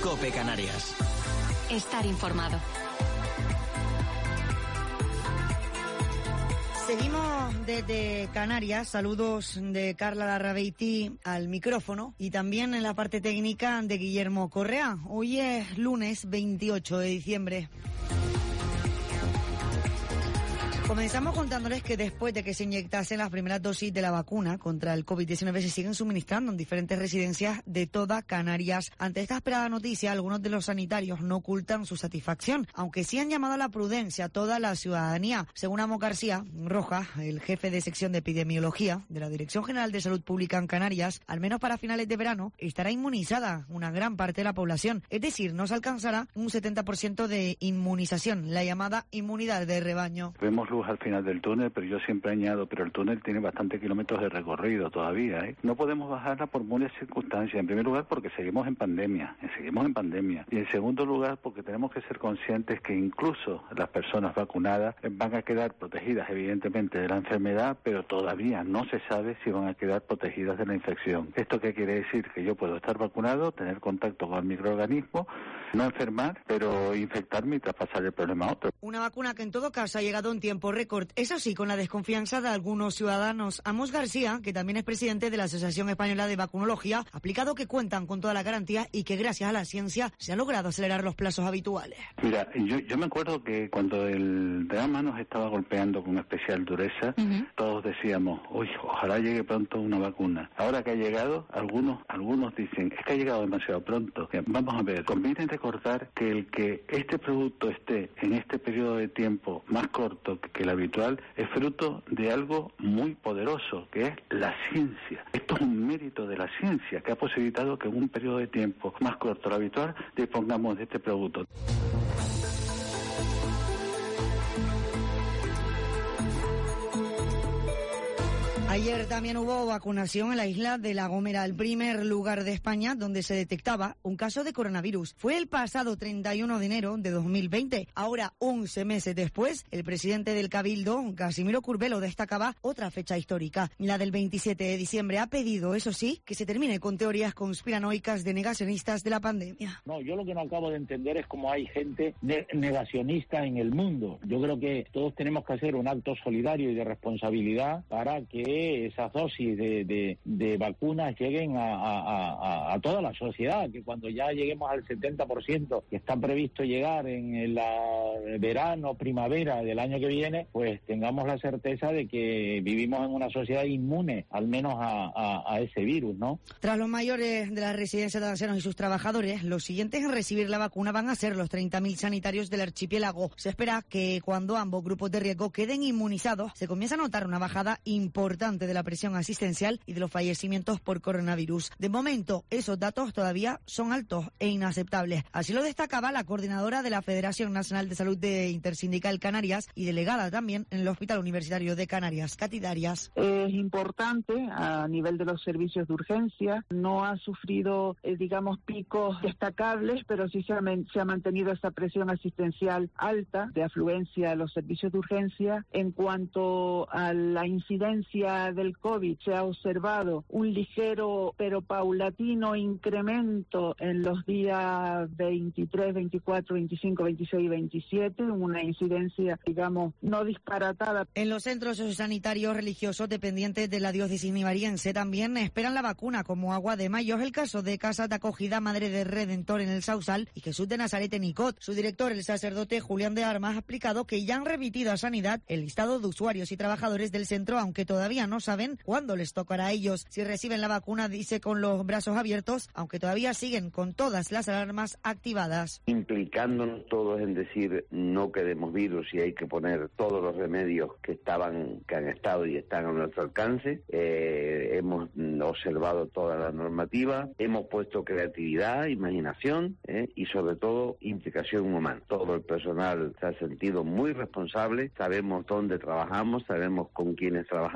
COPE Canarias. Estar informado. Seguimos desde Canarias. Saludos de Carla Larrabeití al micrófono y también en la parte técnica de Guillermo Correa. Hoy es lunes 28 de diciembre. Comenzamos contándoles que después de que se inyectasen las primeras dosis de la vacuna contra el COVID-19 se siguen suministrando en diferentes residencias de toda Canarias. Ante esta esperada noticia, algunos de los sanitarios no ocultan su satisfacción, aunque sí han llamado a la prudencia a toda la ciudadanía. Según Amos García Rojas, el jefe de sección de epidemiología de la Dirección General de Salud Pública en Canarias, al menos para finales de verano estará inmunizada una gran parte de la población. Es decir, no se alcanzará un 70% de inmunización, la llamada inmunidad de rebaño. Vemos al final del túnel, pero yo siempre añado, pero el túnel tiene bastantes kilómetros de recorrido todavía, ¿eh? No podemos bajarla por muchas circunstancias. En primer lugar, porque seguimos en pandemia. Y en segundo lugar, porque tenemos que ser conscientes que incluso las personas vacunadas van a quedar protegidas, evidentemente, de la enfermedad, pero todavía no se sabe si van a quedar protegidas de la infección. ¿Esto qué quiere decir? Que yo puedo estar vacunado, tener contacto con el microorganismo, no enfermar, pero infectarme y traspasar el problema a otro. Una vacuna que en todo caso ha llegado en tiempo récord, eso sí, con la desconfianza de algunos ciudadanos. Amos García, que también es presidente de la Asociación Española de Vacunología, ha explicado que cuentan con toda la garantía y que gracias a la ciencia se ha logrado acelerar los plazos habituales. Mira, yo me acuerdo que cuando el drama nos estaba golpeando con especial dureza, todos decíamos, uy, ojalá llegue pronto una vacuna. Ahora que ha llegado, algunos dicen, es que ha llegado demasiado pronto. Vamos a ver, conviene recordar que el que este producto esté en este periodo de tiempo más corto que el habitual es fruto de algo muy poderoso, que es la ciencia. Esto es un mérito de la ciencia que ha posibilitado que en un periodo de tiempo más corto de lo habitual dispongamos de este producto. Ayer también hubo vacunación en la isla de La Gomera, el primer lugar de España donde se detectaba un caso de coronavirus. Fue el pasado 31 de enero de 2020. Ahora, 11 meses después, el presidente del Cabildo, Casimiro Curbelo, destacaba otra fecha histórica, la del 27 de diciembre. Ha pedido, eso sí, que se termine con teorías conspiranoicas de negacionistas de la pandemia. No, yo lo que no acabo de entender es cómo hay gente negacionista en el mundo. Yo creo que todos tenemos que hacer un acto solidario y de responsabilidad para que esas dosis de vacunas lleguen a toda la sociedad, que cuando ya lleguemos al 70% que está previsto llegar en el verano, primavera del año que viene, pues tengamos la certeza de que vivimos en una sociedad inmune, al menos a ese virus, ¿no? Tras los mayores de las residencias de ancianos y sus trabajadores, los siguientes en recibir la vacuna van a ser los 30.000 sanitarios del archipiélago. Se espera que cuando ambos grupos de riesgo queden inmunizados, se comience a notar una bajada importante de la presión asistencial y de los fallecimientos por coronavirus. De momento, esos datos todavía son altos e inaceptables. Así lo destacaba la coordinadora de la Federación Nacional de Salud de Intersindical Canarias y delegada también en el Hospital Universitario de Canarias, Katy Darias. Es importante a nivel de los servicios de urgencia. No ha sufrido, digamos, picos destacables, pero sí se ha mantenido esa presión asistencial alta de afluencia a los servicios de urgencia. En cuanto a la incidencia del COVID, se ha observado un ligero pero paulatino incremento en los días 23, 24, 25, 26 y 27, una incidencia, digamos, no disparatada. En los centros sanitarios religiosos dependientes de la diócesis nivariense también esperan la vacuna como agua de mayo. Es el caso de Casa de Acogida Madre del Redentor en el Sausal y Jesús de Nazaret en Icod. Su director, el sacerdote Julián de Armas, ha explicado que ya han remitido a Sanidad el listado de usuarios y trabajadores del centro, aunque todavía no saben cuándo les tocará a ellos. Si reciben la vacuna, dice, con los brazos abiertos, aunque todavía siguen con todas las alarmas activadas. Implicándonos todos en decir no queremos virus y hay que poner todos los remedios que han estado y están a nuestro alcance. Hemos observado toda la normativa, hemos puesto creatividad, imaginación y sobre todo implicación humana. Todo el personal se ha sentido muy responsable, sabemos dónde trabajamos, sabemos con quiénes trabajamos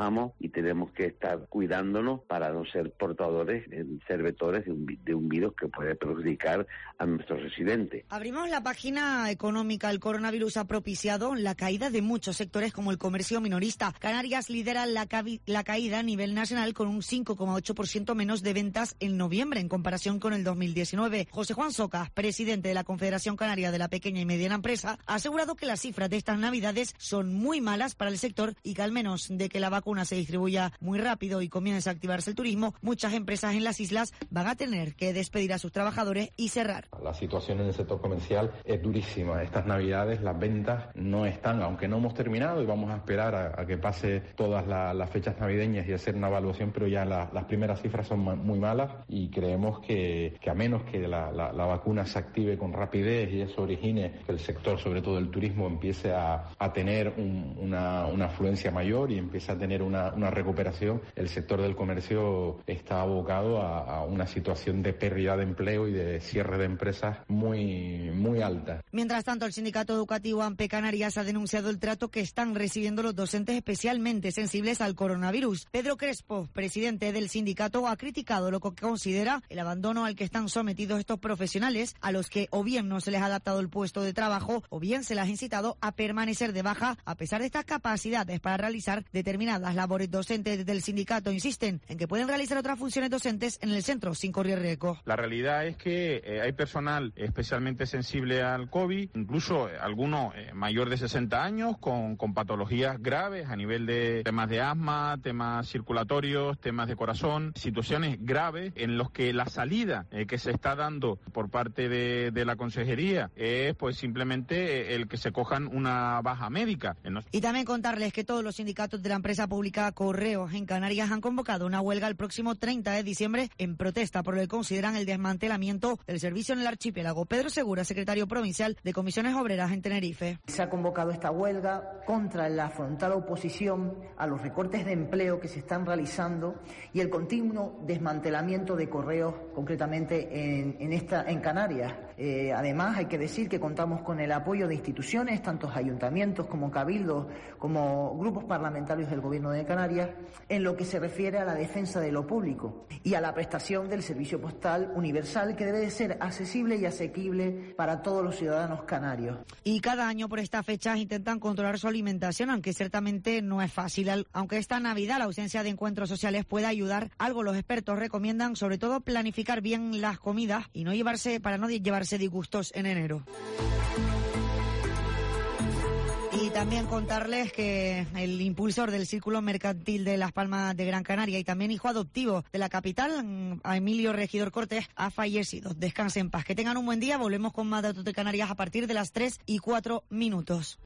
y tenemos que estar cuidándonos para no ser portadores, ser vectores de un virus que puede perjudicar a nuestros residentes. Abrimos la página económica. El coronavirus ha propiciado la caída de muchos sectores como el comercio minorista. Canarias lidera la caída a nivel nacional con un 5,8% menos de ventas en noviembre en comparación con el 2019. José Juan Socas, presidente de la Confederación Canaria de la Pequeña y Mediana Empresa, ha asegurado que las cifras de estas navidades son muy malas para el sector y que al menos de que la vacuna se distribuya muy rápido y comience a activarse el turismo, muchas empresas en las islas van a tener que despedir a sus trabajadores y cerrar. La situación en el sector comercial es durísima. Estas navidades las ventas no están, aunque no hemos terminado y vamos a esperar a que pase todas las fechas navideñas y hacer una evaluación, pero ya las primeras cifras son muy malas y creemos que a menos que la vacuna se active con rapidez y eso origine que el sector, sobre todo el turismo, empiece a tener una afluencia mayor y empiece a tener una recuperación, el sector del comercio está abocado a una situación de pérdida de empleo y de cierre de empresas muy alta. Mientras tanto, el sindicato educativo AMPE Canarias ha denunciado el trato que están recibiendo los docentes especialmente sensibles al coronavirus. Pedro Crespo, presidente del sindicato, ha criticado lo que considera el abandono al que están sometidos estos profesionales, a los que o bien no se les ha adaptado el puesto de trabajo o bien se les ha incitado a permanecer de baja a pesar de estas capacidades para realizar determinadas labores docentes. Del sindicato insisten en que pueden realizar otras funciones docentes en el centro sin correr riesgo. La realidad es que hay personal especialmente sensible al COVID, incluso algunos mayor de 60 años con patologías graves a nivel de temas de asma, temas circulatorios, temas de corazón, situaciones graves en los que la salida que se está dando por parte de la consejería es pues simplemente el que se cojan una baja médica. Y también contarles que todos los sindicatos de la empresa pública Correos en Canarias han convocado una huelga el próximo 30 de diciembre en protesta por lo que consideran el desmantelamiento del servicio en el archipiélago. Pedro Segura, secretario provincial de Comisiones Obreras en Tenerife. Se ha convocado esta huelga contra la frontal oposición a los recortes de empleo que se están realizando y el continuo desmantelamiento de Correos, concretamente en Canarias. Además, hay que decir que contamos con el apoyo de instituciones, tanto ayuntamientos como cabildos, como grupos parlamentarios del Gobierno de Canarias, en lo que se refiere a la defensa de lo público y a la prestación del servicio postal universal, que debe de ser accesible y asequible para todos los ciudadanos canarios. Y cada año por estas fechas intentan controlar su alimentación, aunque ciertamente no es fácil. Aunque esta Navidad la ausencia de encuentros sociales pueda ayudar algo, los expertos recomiendan sobre todo planificar bien las comidas y para no llevarse disgustos en enero. Y también contarles que el impulsor del Círculo Mercantil de Las Palmas de Gran Canaria y también hijo adoptivo de la capital, a Emilio Regidor Cortés, ha fallecido. Descanse en paz. Que tengan un buen día. Volvemos con más datos de Canarias a partir de las 3:04.